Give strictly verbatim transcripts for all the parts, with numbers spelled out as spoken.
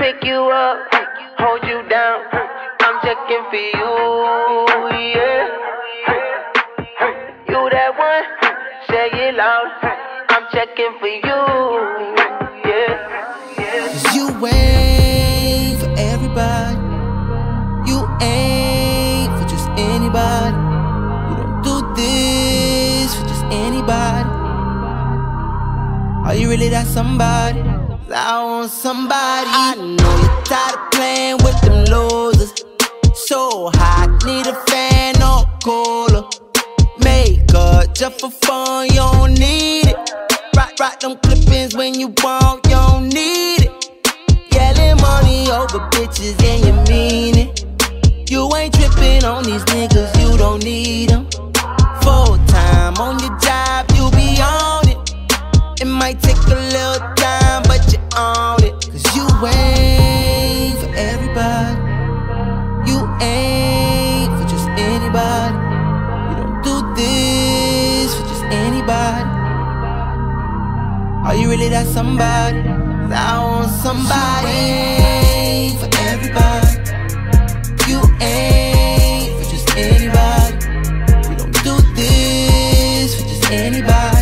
pick you up, hold you down. I'm checking for you, yeah. You that one, say it loud. I'm checking for you, yeah. Cause you ain't for everybody. You ain't for just anybody. You don't do this for just anybody. Are you really that somebody? I want somebody. I know you're tired of playing with them losers. So hot, need a fan or cooler. Makeup just for fun, you don't need it. Rock, rock them clippings when you want, you don't need it. Yelling money over bitches and you mean it. You ain't tripping on these niggas, you don't need them. Full time on your job, you be on it. It might take a little time, but you own it. Cause you ain't for everybody. You ain't for just anybody. You don't do this for just anybody. Are you really that somebody? I want somebody. You ain't for everybody. You ain't for just anybody. You don't do this for just anybody.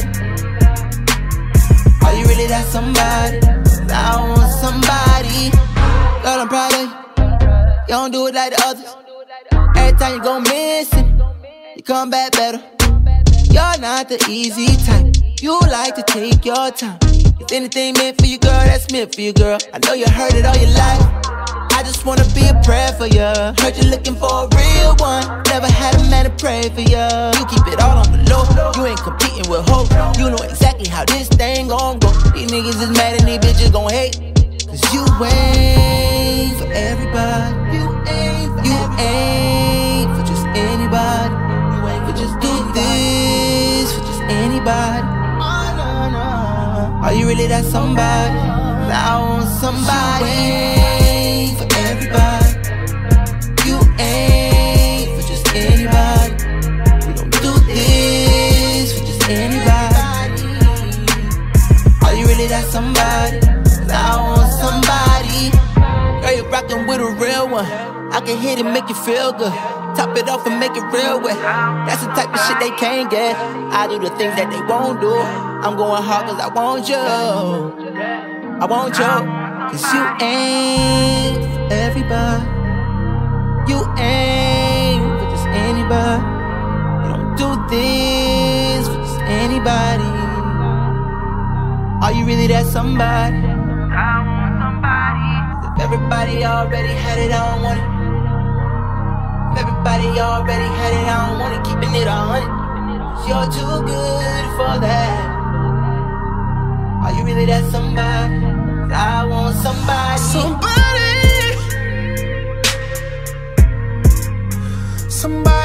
Are you really that somebody? I want somebody. Girl, I'm proud of you. You don't do it like the others. Every time you go missing, you come back better. You're not the easy type. You like to take your time. If anything meant for you, girl, that's meant for you, girl. I know you heard it all your life. I just wanna be a prayer for you. Heard you looking for a real one. Never had a man to pray for you. You keep it all on the low. You ain't competing with hope. You know exactly how this thing gon' go. These niggas is mad and these bitches gon' hate. Cause you ain't for everybody. You ain't for, you ain't for just anybody. You ain't for just do this for just anybody. Are you really that somebody? I want somebody. You ain't for everybody. You ain't for just anybody. You don't do this for just anybody. Are you really that somebody? I want somebody. Girl, you're rockin' with a real one. I can hit it, make you feel good. Top it off and make it real wet. That's the type of shit they can't get. I do the things that they won't do. I'm going hard cause I want you. I want you. Cause you ain't for everybody. You ain't for just anybody. You don't do this for just anybody. Are you really that somebody? I want somebody. If everybody already had it, I don't want it. If everybody already had it, I don't want it. Keeping it on it. You're too good for that. Are you really that somebody? I want somebody. Somebody. Somebody.